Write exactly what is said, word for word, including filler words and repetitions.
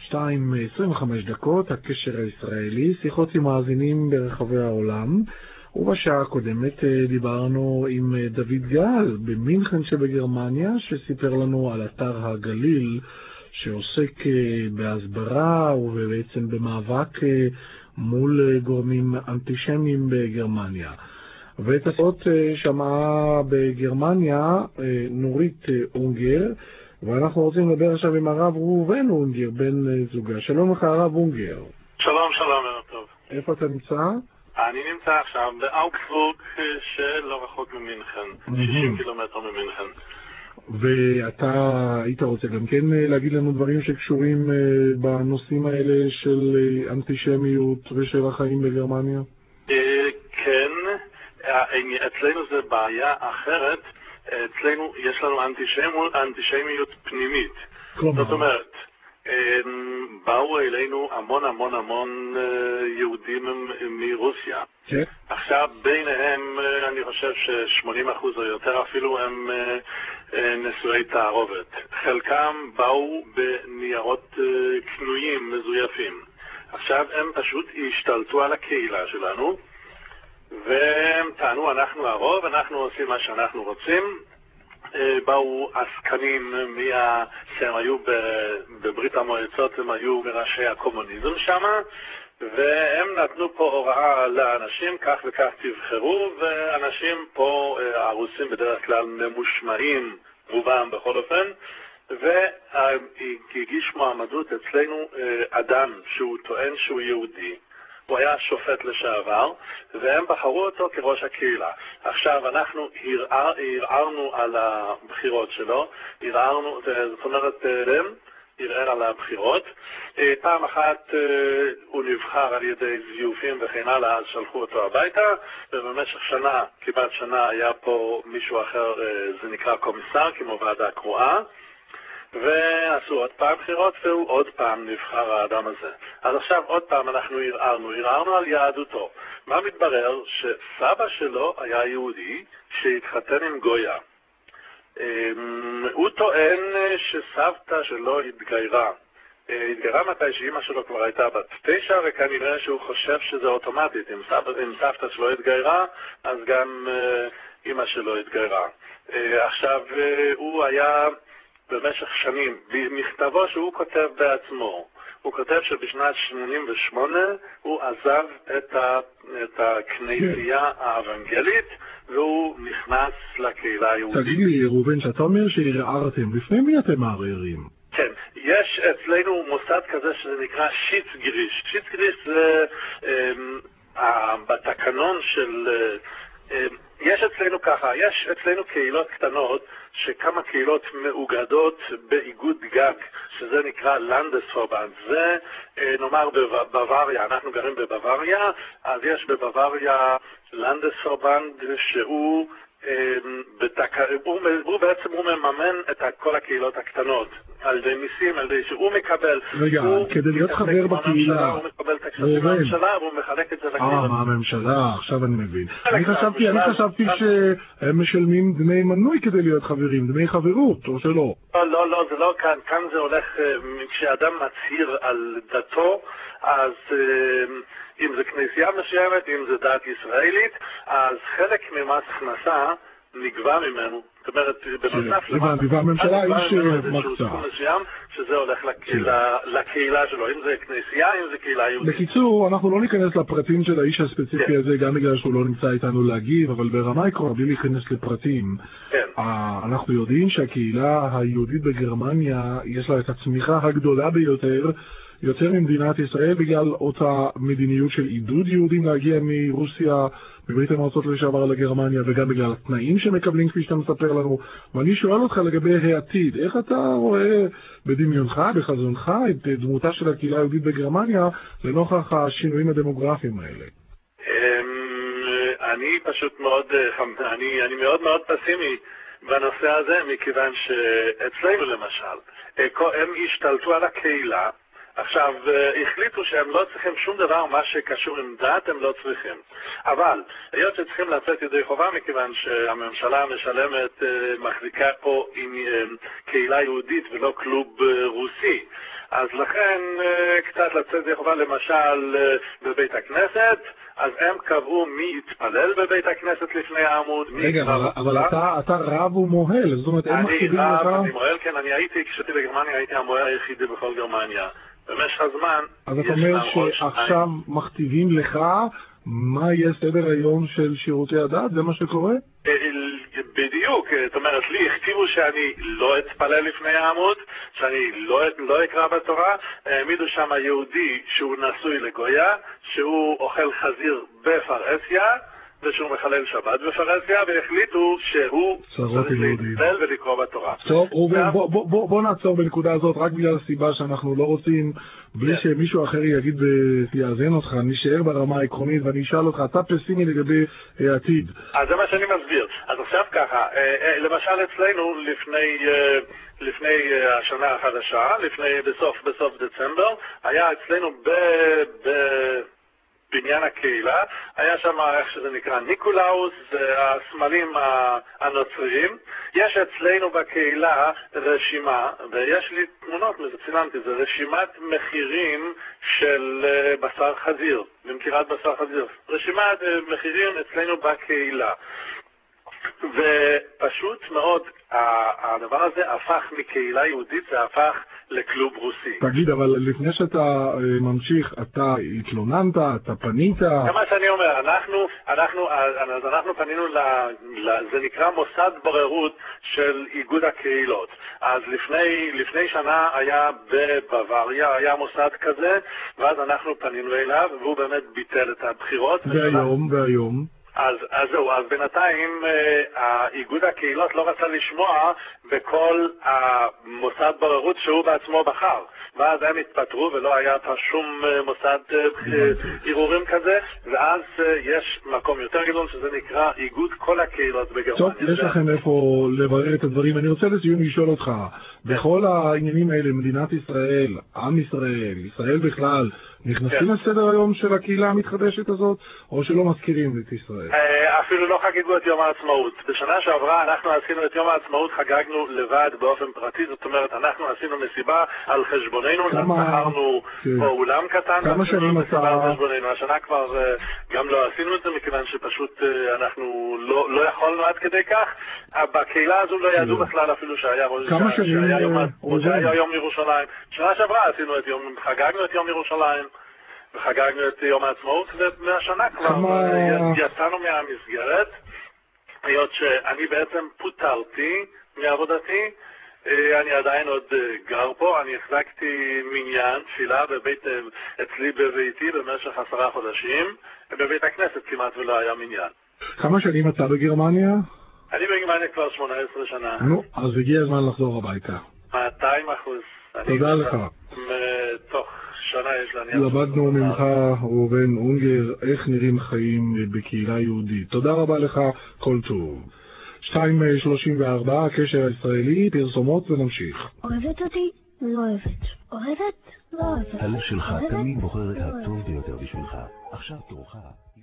שתיים עשרים וחמש דקות, הקשר הישראלי, שיחות עם מאזינים ברחבי העולם. ובשעה הקודמת דיברנו עם דוד גל במינכן שבגרמניה, שסיפר לנו על אתר הגליל שעוסק בהסברה ובעצם במאבק מול גורמים אנטישמיים בגרמניה. ואת הסוד שמעה בגרמניה נורית אונגר, ואנחנו רוצים לדבר עכשיו עם הרב ראובן אונגר, בן זוגה. שלום לך הרב אונגר. שלום, שלום, ערב טוב. איפה אתה נמצא? אני נמצא עכשיו באוגסבורג שלא רחוק ממינכן, שישים קילומטר ממינכן. ואתה היית רוצה גם כן להגיד לנו דברים שקשורים בנושאים האלה של אנטישמיות ושל החיים בגרמניה? כן, אצלנו זה בעיה אחרת. אצלנו יש לנו אנטישמיות, אנטישמיות פנימית. זאת אומרת, באו אלינו המון המון המון יהודים מרוסיה. עכשיו ביניהם אני חושב ש-שמונים אחוז או יותר אפילו הם נשואי תערובת. חלקם באו בניירות קנויים מזויפים. עכשיו הם פשוט השתלטו על הקהילה שלנו והם טענו אנחנו הרוב, אנחנו עושים מה שאנחנו רוצים. באו עסקנים מה... שהם היו בברית המועצות, הם היו מראשי הקומוניזם שם, והם נתנו פה הוראה לאנשים, כך וכך תבחרו, ואנשים פה, הרוסים בדרך כלל ממושמעים, רובם בכל אופן, והגיש מועמדות אצלנו אדם שהוא טוען שהוא יהודי. הוא היה שופט לשעבר, והם בחרו אותו כראש הקהילה. עכשיו אנחנו הרער, הרערנו על הבחירות שלו, הרערנו, זאת אומרת, הרער על הבחירות. פעם אחת הוא נבחר על ידי זיופים וכן הלאה, אז שלחו אותו הביתה, ובמשך שנה, כמעט שנה, היה פה מישהו אחר, זה נקרא קומיסר, כמו ועדה קרואה, ועשו עוד פעם בחירות, והוא עוד פעם נבחר האדם הזה. אז עכשיו עוד פעם אנחנו הרערנו, הרערנו על יהדותו. מה מתברר? שסבא שלו היה יהודי שהתחתן עם גויה. הוא טוען שסבתא שלו התגיירה. התגיירה מתי שאמא שלו כבר הייתה בת תשע, וכנראה שהוא חושב שזה אוטומטית. אם, סבא, אם סבתא שלו התגיירה, אז גם אמא שלו התגיירה. עכשיו הוא היה... במשך שנים, במכתבו שהוא כותב בעצמו, הוא כותב שבשנת שמונים ושמונה הוא עזב את, ה, את הכנסייה האוונגלית והוא נכנס לקהילה היהודית. תגיד לי, ראובן, שאתה אומר שהרערתם, לפני מי אתם מערערים? כן, יש אצלנו מוסד כזה שזה נקרא שיצגריש. שיצגריש זה אה, בתקנון של... אה, יש אצלנו ככה, יש אצלנו קהילות קטנות שכמה קהילות מאוגדות באיגוד גג, שזה נקרא לנדספורבנד. זה נאמר בבווריה, אנחנו גרים בבווריה, אז יש בבווריה לנדספורבנד שהוא בתק... הוא, הוא בעצם הוא מממן את כל הקהילות הקטנות על ידי מיסים, על ידי שהוא מקבל. רגע, כדי להיות חבר בקהילה, הוא מקבל את הכספים מהממשלה והוא מחלק את זה לקהילות. אה, מהממשלה, עכשיו אני מבין. אני חשבתי, אני חשבתי שהם משלמים דמי מנוי כדי להיות חברים, דמי חברות, או שלא? לא, לא, לא, זה לא כאן. כאן זה הולך, כשאדם מצהיר על דתו, אז אם זה כנסייה מסוימת, אם זה דת ישראלית, אז חלק ממס הכנסה נגבה ממנו. זאת אומרת, בנוסף למס והממשלה יש מקצה. שזה הולך לקהילה שלו, אם זה כנסייה, אם זה קהילה יהודית. בקיצור, אנחנו לא ניכנס לפרטים של האיש הספציפי הזה, גם בגלל שהוא לא נמצא איתנו להגיב, אבל ברמה עקרונית, בלי להיכנס לפרטים, אנחנו יודעים שהקהילה היהודית בגרמניה יש לה את הצמיחה הגדולה ביותר, יותר ממדינת ישראל, בגלל אותה מדיניות של עידוד יהודים להגיע מרוסיה, מברית המועצות לשעבר לגרמניה, וגם בגלל התנאים שמקבלים כפי שאתה מספר לנו. ואני שואל אותך לגבי העתיד, איך אתה רואה בדמיונך, בחזונך, את דמותה של הקהילה היהודית בגרמניה לנוכח השינויים הדמוגרפיים האלה? אני פשוט מאוד, אני, אני מאוד מאוד פסימי בנושא הזה, מכיוון שאצלנו למשל, הם השתלטו על הקהילה, עכשיו, החליטו שהם לא צריכים שום דבר, מה שקשור עם דת הם לא צריכים. אבל, היות שצריכים לצאת ידי חובה, מכיוון שהממשלה משלמת, מחזיקה פה עם קהילה יהודית ולא קלוב רוסי. אז לכן, קצת לצאת ידי חובה, למשל, בבית הכנסת, אז הם קבעו מי יתפלל בבית הכנסת לפני העמוד. רגע, אבל, אבל אתה, אתה רב ומוהל, זאת אומרת, הם מכתיבים לך... אני רב, אני מוהל, כן, אני הייתי, כשהייתי בגרמניה, הייתי המוהל היחידי בכל גרמניה. במשך הזמן... אז אתה אומר שעכשיו מכתיבים לך מה יהיה סדר היום של שירותי הדת? זה מה שקורה? בדיוק, זאת אומרת, לי הכתיבו שאני לא אתפלל לפני העמוד, שאני לא, לא אקרא בתורה, העמידו שם יהודי שהוא נשוי לגויה, שהוא אוכל חזיר בפרהסיה, ושהוא מחלל שבת בפרהסיה, והחליטו שהוא צריך להתפלל ולקרוא בתורה. טוב, ראובן, בוא, בוא, בוא, בוא נעצור בנקודה הזאת, רק בגלל הסיבה שאנחנו לא רוצים, בלי שמישהו אחר יגיד ויאזן אותך, נשאר ברמה העקרונית ואני אשאל אותך, אתה פסימי לגבי העתיד. אז זה מה שאני מסביר. אז עכשיו ככה, למשל אצלנו לפני... לפני השנה החדשה, לפני, בסוף, בסוף דצמבר, היה אצלנו ב... ב בניין הקהילה, היה שם איך שזה נקרא ניקולאוס, הסמלים הנוצריים. יש אצלנו בקהילה רשימה, ויש לי תמונות מזה, צילמתי, זה רשימת מחירים של בשר חזיר, למכירת בשר חזיר. רשימת מחירים אצלנו בקהילה. ופשוט מאוד, הדבר הזה הפך מקהילה יהודית, זה הפך לקלוב רוסי. תגיד, אבל לפני שאתה ממשיך, אתה התלוננת, אתה פנית? זה מה שאני אומר, אנחנו, אנחנו, אז אנחנו פנינו, ל, ל, זה נקרא מוסד בוררות של איגוד הקהילות. אז לפני, לפני שנה היה בבוואריה, היה מוסד כזה, ואז אנחנו פנינו אליו, והוא באמת ביטל את הבחירות. והיום, והיום? אז, אז זהו, אז בינתיים האיגוד הקהילות לא רצה לשמוע בכל המוסד בוררות שהוא בעצמו בחר. ואז הם התפטרו ולא היה פה שום מוסד ערעורים כזה, ואז יש מקום יותר גדול שזה נקרא איגוד כל הקהילות בגרמניה. טוב, יש לכם איפה לברר את הדברים. אני רוצה לסיום לשאול אותך, בכל העניינים האלה, מדינת ישראל, עם ישראל, ישראל בכלל, נכנסים לסדר היום של הקהילה המתחדשת הזאת, או שלא מזכירים את ישראל? אפילו לא חגגו את יום העצמאות. בשנה שעברה אנחנו עשינו את יום העצמאות, חגגנו לבד באופן פרטי, זאת אומרת, אנחנו עשינו מסיבה על חשבוננו, בחרנו פה אולם קטן, כמה שנים אתה... השנה כבר גם לא עשינו את זה, מכיוון שפשוט אנחנו לא יכולנו עד כדי כך. בקהילה הזו לא ידעו בכלל אפילו שהיה יום ירושלים. שנה שעברה עשינו את יום, חגגנו את יום ירושלים. וחגגנו את יום העצמאות, ומהשנה כבר כמה... יצאנו מהמסגרת, היות שאני בעצם פוטרתי מעבודתי, אני עדיין עוד גר פה, אני החזקתי מניין, תפילה בבית, אצלי בביתי במשך עשרה חודשים, בבית הכנסת כמעט ולא היה מניין. כמה שנים אתה בגרמניה? אני בגרמניה כבר שמונה עשרה שנה. נו, אז הגיע הזמן לחזור הביתה. מאתיים אחוז. תודה לך. תוך שנה יש להניח... למדנו ממך, ראובן אונגר, איך נראים חיים בקהילה יהודית. תודה רבה לך, כל טוב. שתיים שלושים וארבע, הקשר הישראלי, פרסומות ונמשיך. אוהבת אותי? לא אוהבת. אוהבת? לא אוהבת. הלב שלך תמיד בוחר את הטוב ביותר בשבילך. עכשיו תורך.